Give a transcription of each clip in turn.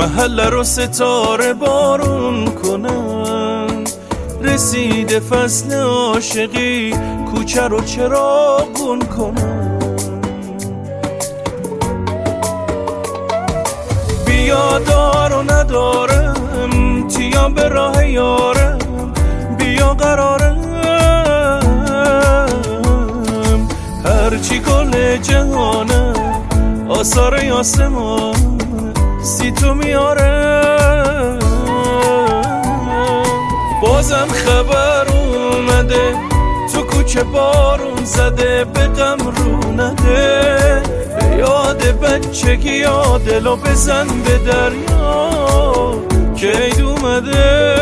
محل رو ستاره بارون کنن، رسیده فصل عاشقی کوچه رو چراغون کنن. بیا دار و ندارم تیا به راه یارم، بیا قرارم هرچی گل جهانم آثار آسمان سی تو میارم. بازم خبر اومده تو کوچه بارون زده، به غم رو نده، به یاد بچگی یا دلو بزن به دریا که عید اومده.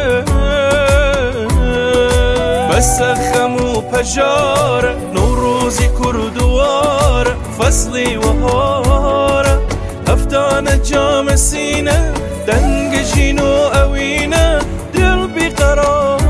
بس خم و پجاره نوروزی کردواره، فصلی و هاره هفتان جام سینه، دنگ جین و اوینه دل بیقرار.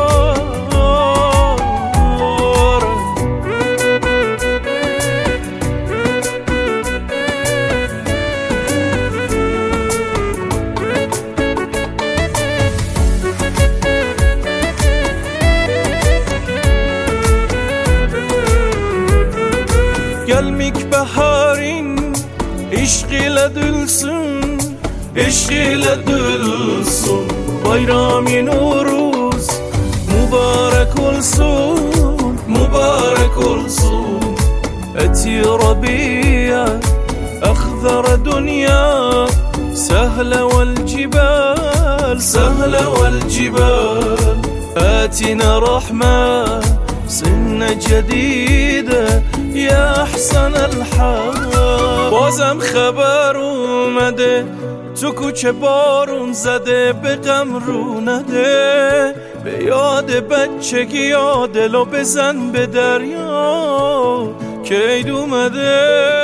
Gelmek baharın işq ilə dülsün, işq ilə dülsün. Bayram-ı Nuruz mübarek olsun, mübarek olsun. Eti Rabi'a أخضر دنيا سهلة والجبال، سهلة والجبال. آتنا رحمة سنة جديدة يا أحسن الحال. بازم خبر اومده تو کوچه بارون زده، به غم رو نده، به یاد بچگی یا دلو بزن به دریا که عید اومده.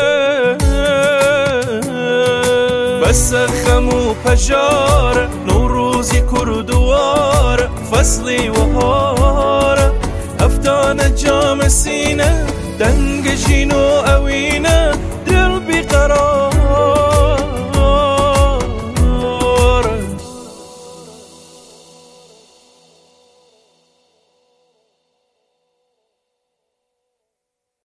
بس خم و پجاره نوروزی کردواره، فصلی و هاره هفتان جام سینه، دنگ جین و اوینه دل بیقرار.